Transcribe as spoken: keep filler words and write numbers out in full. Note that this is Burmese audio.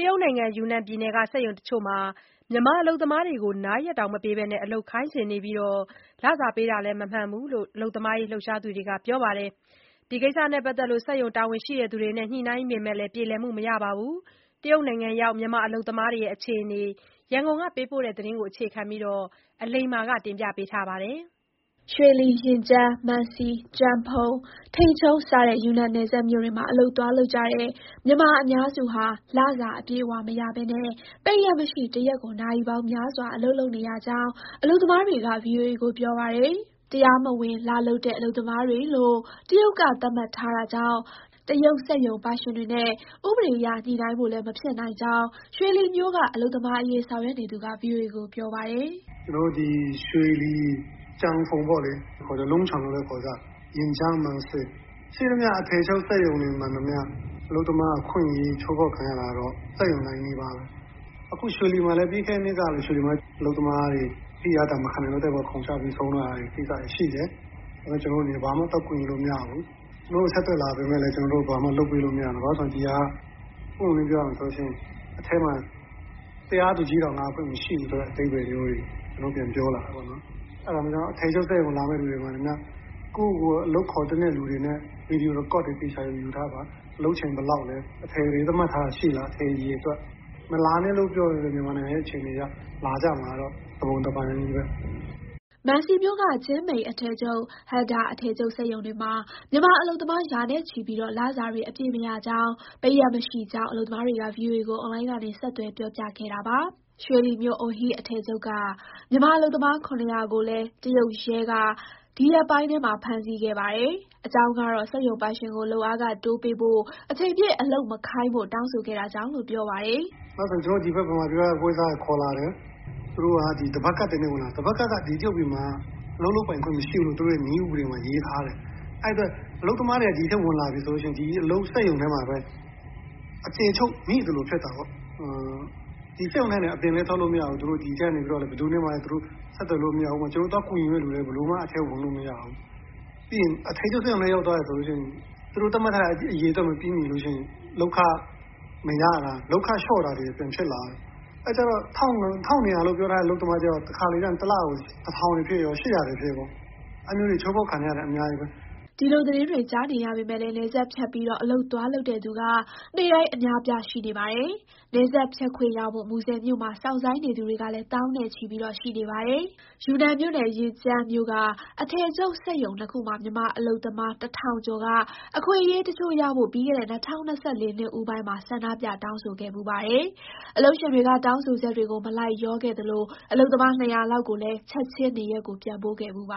ရုတ်နိုင်ငံယူနန်ပြည်နယ်ကစက်ရုံတချို့မှာမြန်မာအလုပ်သမားတွေကိုနားရက်တောင်မပေးဘဲအလုပ်ခိုင်းစေနေပြီးလစာပေးတာလည်းမမှန်ဘူးလို့အလုပ်သမားရေးလှုပ်ရှားသူတွေကပြောပါတယ်။ ဒီကိစ္စနဲ့ပတ်သက်လို့စက်ရုံတာဝန်ရှိသူတွေနဲ့ညှိနှိုင်းပေမဲ့ပြေလည်မှုမရပါဘူး။ တရုတ်နိုင်ငံရောက်မြန်မာအလုပ်သမားတွေအခြေအနေ ရန်ကုန်ကပေးပို့တဲ့သတင်းကိုအခြေခံပြီးအလိမ္မာကတင်ပြပေးထားပါတယ်။ရွှေလီ၊ ရင်ကျန်း၊ မံစီ၊ ကျန်ဖုန်၊ ထိန်ချုံး စတဲ့ယူနန်နယ်စပ်မြို့တွေမှာအလုပ်သွားလုပ်ကြတဲ့မြန်မာအများစုဟာလစာအပြည့်အဝမရဘဲပိတ်ရက်မရှိ တရက်ကိုနာရီပေါင်းများစွာအလုပ်လုပ်နေရကြောင်းအလုပ်သမားတွေက ဗွီအိုအေကိုပြောပါတယ်။ တရားမဝင်လာလုပ်တဲ့အလုပ်သမားတွေလို့တရုတ်ကသတ်မှတ်ထားတာကြောင့်တရုတ်စက်ရုံပိုင်ရှင်တွေနဲ့ဥပဒေအရညှိနှိုင်းဖို့လည်းမဖြစ်နိုင်ကြောင်းရွှေလီမြို့ကအလုပ်သမားအရေးဆောင်ရွက်နေသူက ဗွီအိုအေကိုပြောပါတယ်။ "ကျွန်တော်တို့ဒီရွှေလီ၊ ကျန်ဖုန်ပေါ့လေခေါ်ကြလုံးချောင်လို့လည်းခေါ်ကြရင်ကျန်း၊ မံစီရှိသမျှအထည်ချုပ်စက်ရုံတွေမှန်သမျှအလုပ်သမားအခွင့်အရေးချိုးဖောက်ခံရတာတော့စက်ရုံတိုင်းနီးပါးပဲ။ အခုရွှေလီမှာလည်းပြီးခဲ့တဲ့နှစ်ကရွှေလီမှာအလုပ်သမားတွေဖိအားတောင်မခံနိုင်လို့တဲ့ဘက်ခုံချပြီးဆုံးတာတွေကိစ္စတွေရှိတယ်။ ဒါပေမဲ့ကျွန်တော်တို့အနေနဲ့ဘာမှတော့ကူညီလို့မရဘူး။ကျွန်တော်တို့ဆက်သွယ်လာပေမဲ့လည်းကျွန်တော်တို့ဘာမှလုပ်ပေးလို့မရဘူး။ဘာလို့ဆိုဒီဟာပွင့်ပွင့်လင်းပြောရမယ်ဆိုလို့ရှိရင်အထဲမှာတရားသူကြီးတောင်ငါ့အခွင့်မရှိဘူးဆိုတဲ့အဓိပ္ပာယ်မျိုးတွေကျွန်တော်ပြန်ပြောလာတာပေါ့နော်။အဲ့ဒါကြောင့်အထည်ချုပ်စက်ရုံလာမဲ့လူတွေမှန်သမျှကိုယ့်ကိုယ်အလုပ်ခေါ်တဲ့လူတွေနဲ့ဗီဒီယိုရေကော့တွေသေချာယူထားပါအလုပ်ချိန်ဘယ်လောက်လဲအထည်တွေသတ်မှတ်ထားတာရှိလားအထည်အရေအတွက်မလာနဲ့လို့ပြောရင်မြန်မာနိုင်ငံရဲ့အခြေအနေကလာကြမှာတော့တပုံတပန်းကြီးပဲမံစီမြို့ကချင်းမိန်အထည်ချုပ်ဟက်ဒါအထည်ချုပ်စက်ရုံတွေမှာမြန်မာအလုပ်သမားရာနဲ့ချီပြီးလစာတွေအပြည့်မရကြောင်းပိတ်ရက်မရှိကြောင်းအလုပ်သမားတွေက ဗွီအိုအေကိုအွန်လိုင်းကနေဆက်သွယ်ပြောပြခဲ့တာပါ။ရွှေလီမြို့အုန်ဟီးအထည်ချုပ်ကမြန်မာအလုပ်သမား ၇၀၀ ကိုလည်းတရုတ်ရဲကဒီရက်ပိုင်းထဲမှာဖမ်းဆီးခဲ့ပါတယ်။အကြောင်းကတော့စက်ရုံပိုင်ရှင်ကိုလုပ်အားခတိုးပေးဖို့အချိန်ပြည့်အလုပ်မခိုင်းဖို့တောင်းဆိုခဲ့တာကြောင့်လို့ပြောပါတယ်။နောက်ဆိုကျွန်တော်ဒီဘက်ဗမာပြည်ကပွဲစားခေါ်လာတယ်။သူတို့ကဒီတပတ်ကတ်တင်နေဝင်လာတပတ်ကတ်ကဒီတရုတ်ပြည်မှာအလုပ်လုပ်ပိုင်ခွင့်မရှိဘူးလို့သူတို့ရဲ့နည်းဥပဒေမှာရေးထားတယ်။အဲ့အတွက်အလုပ်သမားတွေကဒီထက်ဝင်လာပြီဆိုလို့ရှိရင်ဒီအလုပ်စက်ရုံထဲမှာပဲအကျေချုပ်မိသလိုဖြစ်တာပေါ့။ဒီစက်ရုံထဲနဲ့အပြင်လည်းထွက်လို့မရဘူးသူတို့ဒီထဲကနေပြီးတော့လည်းဘယ်သူနဲ့မှလည်းသူတို့ဆက်သွယ်လို့မရဘူးကျွန်တော်တို့တော့ကူညီမဲ့လူတွေဘယ်လိုမှအထဲဝင်လို့မရဘူး။ပြီးရင်အထည်ချုပ်စက်ရုံထဲရောက်သွားတယ်ဆိုလို့ရှိရင်သူတို့သတ်မှတ်ထားတဲ့အရေးအတွက်မပြီးမီလို့ရှိရင်လုပ်ခမရတာလုပ်ခလျှော့တာတွေပြန်ဖြစ်လာတယ်။အဲ့ကျတော့တစ်ထောင်နှစ်ရာလို့ပြောထားတဲ့အလုပ်သမားကျတော့တစ်ခါလေကျရင်တစ်လကိုတစ်ထောင်တွေဖြစ်ရော၈ရာတွေဖြစ်ရောအဲ့မျိုးတွေချိုးဖောက်ခံရတာအများကြီးပဲ။ဒီလိုသတင်းတွေကြားနေရပေမဲ့နယ်စပ်ဖြတ်ပြီးအလုပ်သွားလုပ်တဲ့သူကနေ့တိုင်းအများအပြားရှိနေပါတယ်။နယ်စပ်ဖြတ်ခွင့်ရဖို့မူဆယ်မြို့မှာစောင့်ဆိုင်းနေသူတွေကလည်းသောင်းနဲ့ချီရှိနေပါတယ်။ယူနန်မြို့နယ်၊ ရင်ကျန်းမြို့ကအထည်ချုပ်စက်ရုံနှစ်ခုမှာမြန်မာအလုပ်သမားတထောင်ကျော်ကအခွင့်အရေးတချို့ရဖို့ပြီးခဲ့တဲ့၂၀၂၄ နှစ်ဦးပိုင်းမှာဆန္ဒပြတောင်းဆိုခဲ့ဖူးပါတယ်။အလုပ်ရှင်တွေကတောင်းဆိုချက်တွေကိုမလိုက်လျောခဲ့သလိုအလုပ်သမား၂၀၀လောက်ကိုလည်းချက်ချင်းနေရပ်ကိုပြန်ပို့ခဲ့ဖူးပ